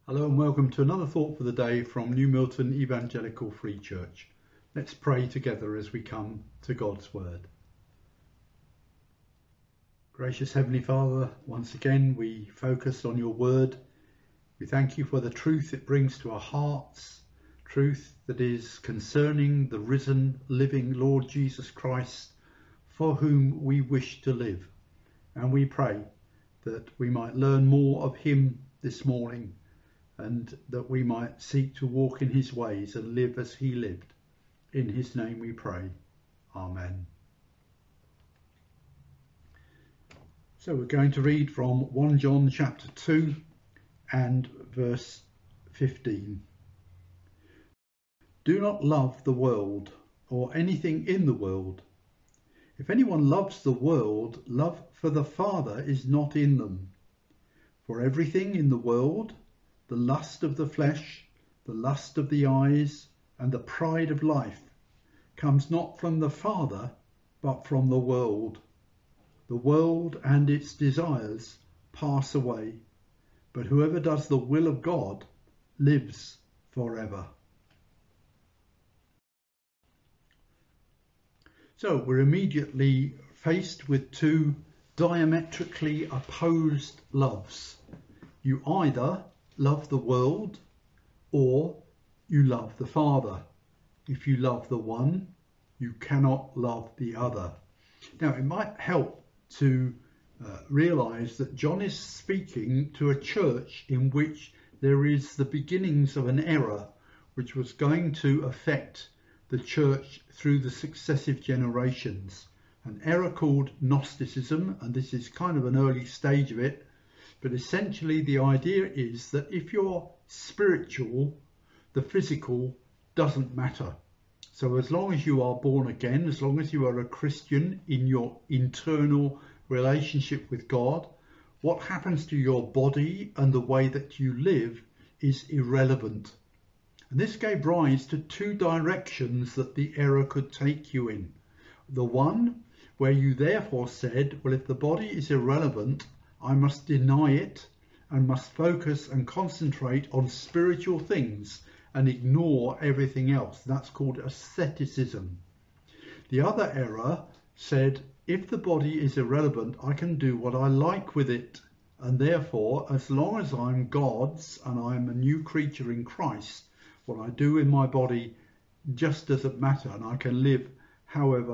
Hello and welcome to another thought for the day from New Milton Evangelical Free Church. Let's pray together as we come to God's Word. Gracious Heavenly Father, once again we focus on your Word. We thank you for the truth it brings to our hearts, truth that is concerning the risen, living Lord Jesus Christ, for whom we wish to live. And we pray that we might learn more of him this morning, and that we might seek to walk in his ways and live as he lived. In his name we pray. Amen. So we're going to read from 1 John chapter 2 and verse 15. Do not love the world or anything in the world. If anyone loves the world, love for the Father is not in them. For everything in the world, the lust of the flesh, the lust of the eyes, and the pride of life, comes not from the Father, but from the world. The world and its desires pass away, but whoever does the will of God lives forever. So we're immediately faced with two diametrically opposed loves. You either love the world or you love the Father. If you love the one, you cannot love the other. Now it might help to realise that John is speaking to a church in which there is the beginnings of an error which was going to affect the church through the successive generations. An error called Gnosticism, and this is kind of an early stage of it. But essentially the idea is that if you're spiritual, the physical doesn't matter. So as long as you are born again, as long as you are a Christian in your internal relationship with God, what happens to your body and the way that you live is irrelevant. And this gave rise to two directions that the error could take you in. The one where you therefore said, well, if the body is irrelevant, I must deny it and must focus and concentrate on spiritual things and ignore everything else. That's called asceticism. The other error said, if the body is irrelevant, I can do what I like with it. And therefore, as long as I'm God's and I'm a new creature in Christ, what I do in my body just doesn't matter, and I can live however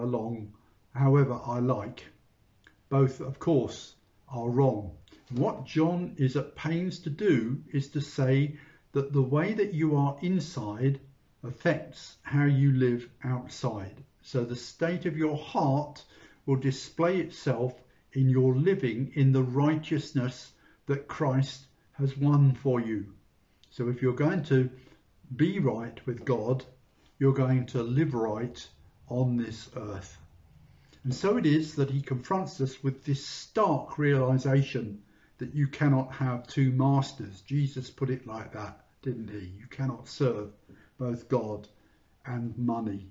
I like. Both, of course, are wrong. What John is at pains to do is to say that the way that you are inside affects how you live outside. So the state of your heart will display itself in your living in the righteousness that Christ has won for you. So if you're going to be right with God, you're going to live right on this earth. And so it is that he confronts us with this stark realization that you cannot have two masters. Jesus put it like that, didn't he? You cannot serve both God and money.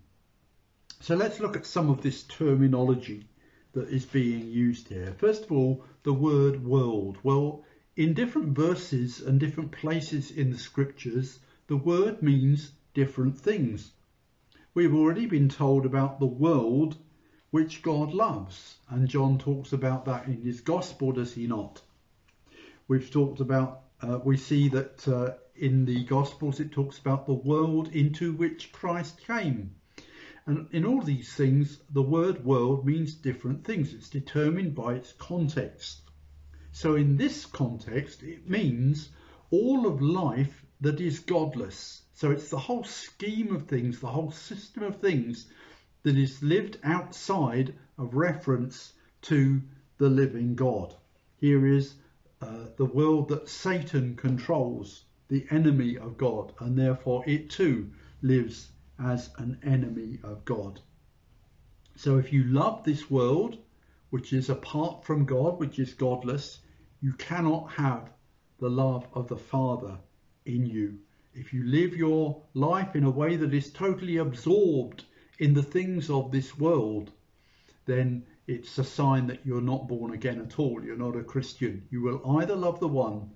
So let's look at some of this terminology that is being used here. First of all, the word world. Well, in different verses and different places in the scriptures, the word means different things. We've already been told about the world which God loves, and John talks about that in his gospel, does he not? We've talked about, we see that in the gospels it talks about the world into which Christ came. And in all these things, the word world means different things. It's determined by its context. So in this context, it means all of life that is godless. So it's the whole scheme of things, the whole system of things that is lived outside of reference to the living God. Here is the world that Satan controls, the enemy of God, and therefore it too lives as an enemy of God. So if you love this world, which is apart from God, which is godless, you cannot have the love of the Father in you. If you live your life in a way that is totally absorbed in the things of this world, then it's a sign that you're not born again at all. You're not a Christian. You will either love the one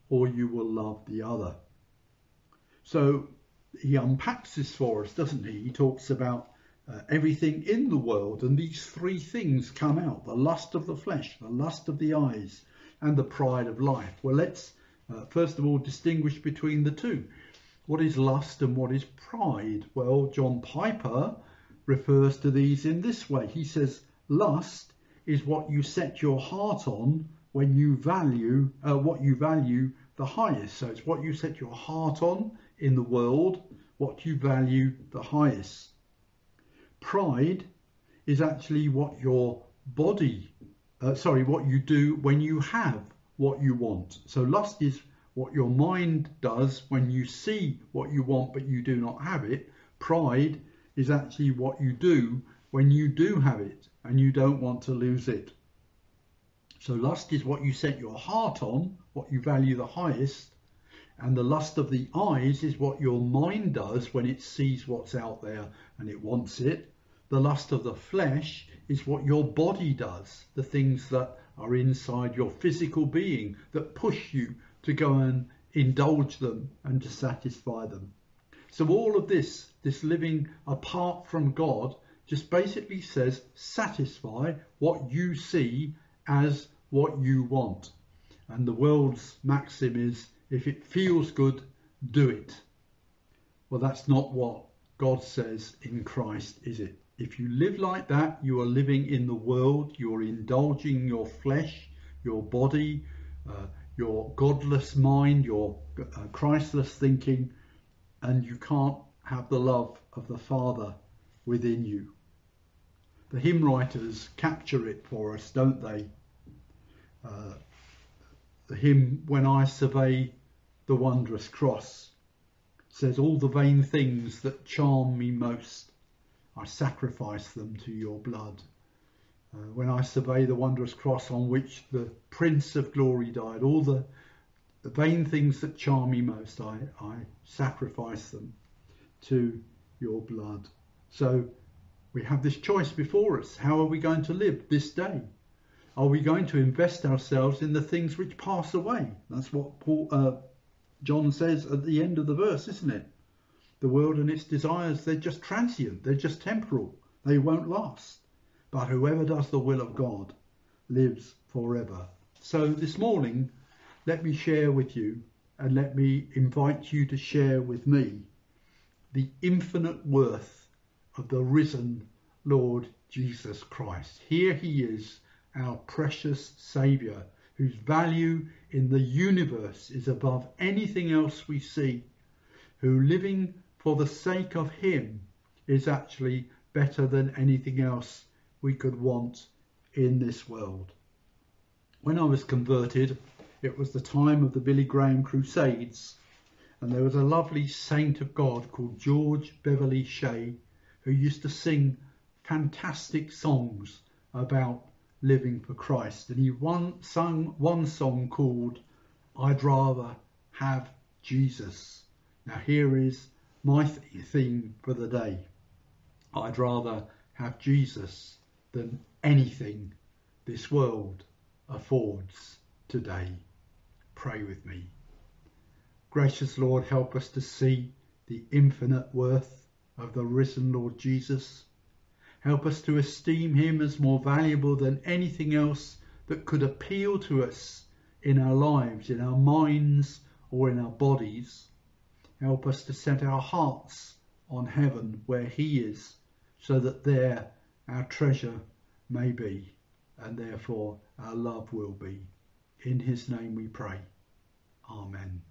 or you will love the other. So he unpacks this for us, doesn't he? He talks about everything in the world, and these three things come out: the lust of the flesh, the lust of the eyes, and the pride of life. Well, let's first of all distinguish between the two. What is lust and what is pride? Well, John Piper refers to these in this way. He says, lust is what you set your heart on when you value what you value the highest. So it's what you set your heart on in the world, what you value the highest. Pride is actually what your body, what you do when you have what you want. So lust is what your mind does when you see what you want but you do not have it. Pride is actually what you do when you do have it and you don't want to lose it. So lust is what you set your heart on, what you value the highest, and the lust of the eyes is what your mind does when it sees what's out there and it wants it. The lust of the flesh is what your body does, the things that are inside your physical being that push you to go and indulge them and to satisfy them. So all of this living apart from God, just basically says satisfy what you see as what you want. And the world's maxim is, if it feels good, do it. Well, that's not what God says in Christ, is it? If you live like that, you are living in the world, you're indulging your flesh, your body, your godless mind, your Christless thinking, and you can't have the love of the Father within you. The hymn writers capture it for us, don't they? The hymn, When I Survey the Wondrous Cross, says, all the vain things that charm me most, I sacrifice them to your blood. When I survey the wondrous cross on which the Prince of Glory died, all the vain things that charm me most, I sacrifice them to your blood. So we have this choice before us. How are we going to live this day? Are we going to invest ourselves in the things which pass away? That's what John says at the end of the verse, isn't it? The world and its desires, they're just transient, they're just temporal, they won't last. But whoever does the will of God lives forever. So this morning, let me share with you, and let me invite you to share with me, the infinite worth of the risen Lord Jesus Christ. Here he is, our precious Saviour, whose value in the universe is above anything else we see, who living for the sake of him is actually better than anything else we could want in this world. When I was converted, it was the time of the Billy Graham Crusades, and there was a lovely saint of God called George Beverly Shea who used to sing fantastic songs about living for Christ. And he sung one song called I'd Rather Have Jesus. Now here is my theme for the day. I'd rather have Jesus than anything this world affords today. Pray with me. Gracious Lord, help us to see the infinite worth of the risen Lord Jesus. Help us to esteem him as more valuable than anything else that could appeal to us in our lives, in our minds, or in our bodies. Help us to set our hearts on heaven where he is, so that there our treasure may be, and therefore our love will be. In his name we pray. Amen.